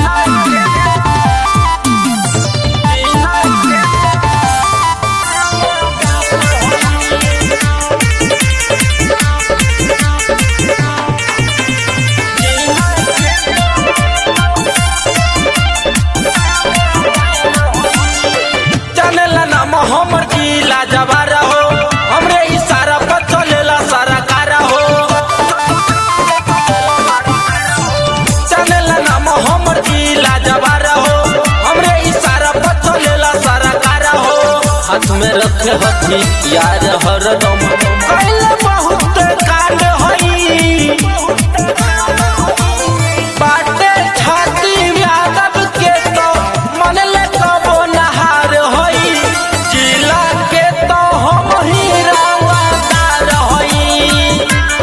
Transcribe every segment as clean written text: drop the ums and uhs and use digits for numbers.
हमर जिला जवार हो, हमरे इशारा पर चलेला सारा कार हो। चलेला नाम हमर जिला जवार हो, हमरे इशारा पर चलेला सारा कार हो। हाथ में रखे हथियार हरदम, पहले बहुत कांड होई। बाटे छाती यादव के तो मन ले कबो नहार होई। जिला के तो हम ही रवादार होई।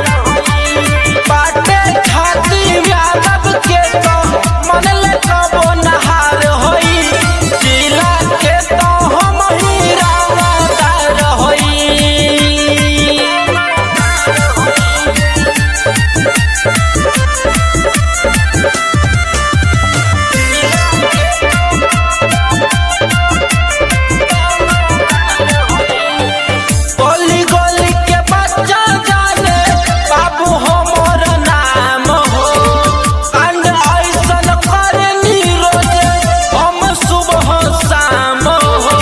बाटे छाती यादव के तो मन ले कबो नहार होई। जिला के तो हम ही रवादार होई। गली गली के बच्चा जाने बाबू हमर नाम हो। कांड ऐसन करनी रोजे हम सुबह शाम हो।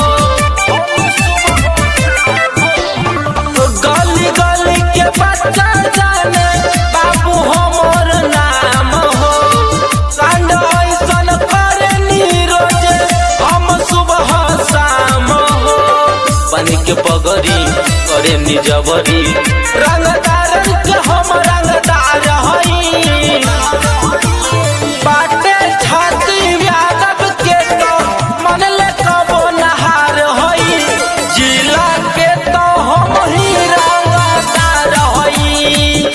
गली गली के बच्चा जाने बाबू हमर नाम हो। कांड ऐसन करनी रोजे हम सुबह शाम हो। पानी के पगड़ी करे निजबरी, रंगदारन के हम रंगदार हई। बाटे छाती यादव के तो मन ले कबो नहार हई। जिला के तो हम ही रंगदार हई।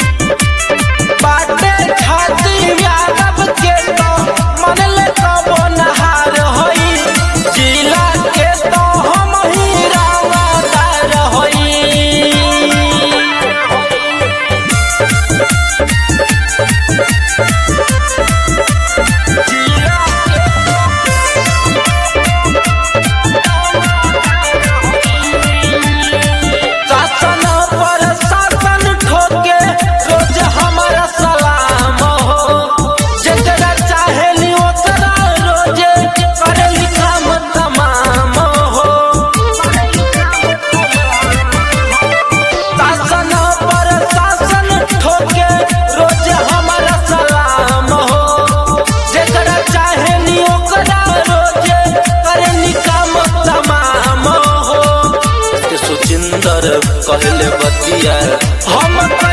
बाटे छाती यादव के तो मन ले कबो नहार हई। जिला के तो हम ही रंगदार हई। शासन पर शासन ठोके रोज हमारा सलाम हो। जेकरा चाहेली ओकरा रोजे करेली काम तमाम हो। शासन पर शासन ठोके रोज हमारा सलाम हो। जेकरा चाहेली ओकरा रोजे करेली काम तमाम हो। सुचिंदर कहले बतिया हम